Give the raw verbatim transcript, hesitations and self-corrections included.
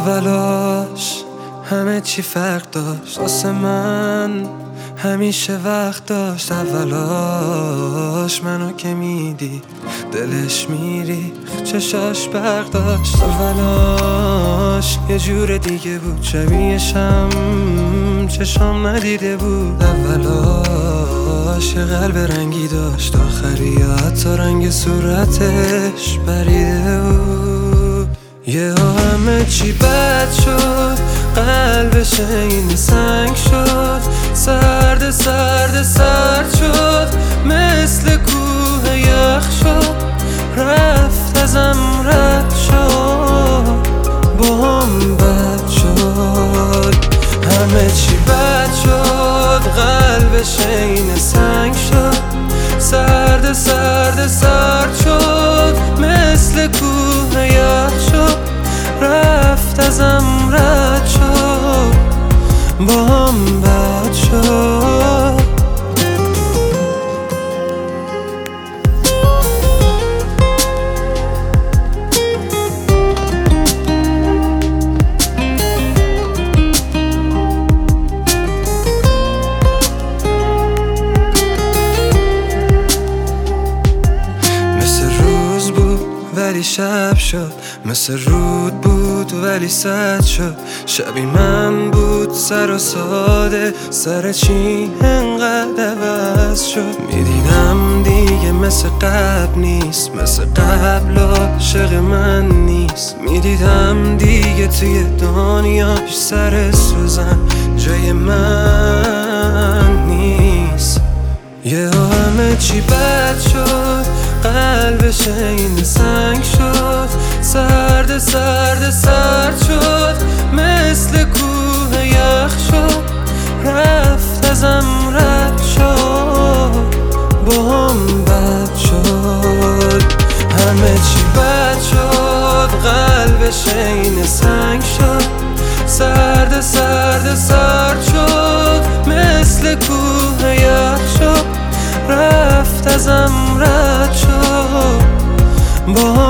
اولاش همه چی فرق داشت، واسه من همیشه وقت داشت. اولاش منو که میدی دلش میریخت، چشاش برق داشت. اولاش یه جور دیگه بود، شبیهشم چشام ندیده بود. اولاش یه قلب رنگی داشت، آخری حتی رنگ صورتش بریده بود. یه همه چی بد شد، قلبش این سنگ شد. سرد سرد سرد شد، مثل کوه یخ شد. رفت ازم رد شد، با هم بد شد. همه چی بد شد، قلبش این سنگ شد. سرد سرد سرد شد، مثل کوه یخ شد. رفت ازم رد شد، با هم بد شد. ولی شب شد، مثل رود بود ولی سد شد. شبی من بود سر و ساده، سر چی انقدر عوض شد. میدیدم دیگه مثل قبل نیست، مثل قبل عاشق من نیست. میدیدم دیگه توی دنیاش سر سوزن جای من نیست. یه همه چی بد شد، قلبش این سنگ شد. سرد سرد سرد شد، مثل کوه یخ شد. رفت ازم رد شد، با هم بد شد. همه چی بد شد، قلبش این سنگ شد. سرد سرد سرد شد، مثل کوه یخ شد. رفت ازم رد شد، با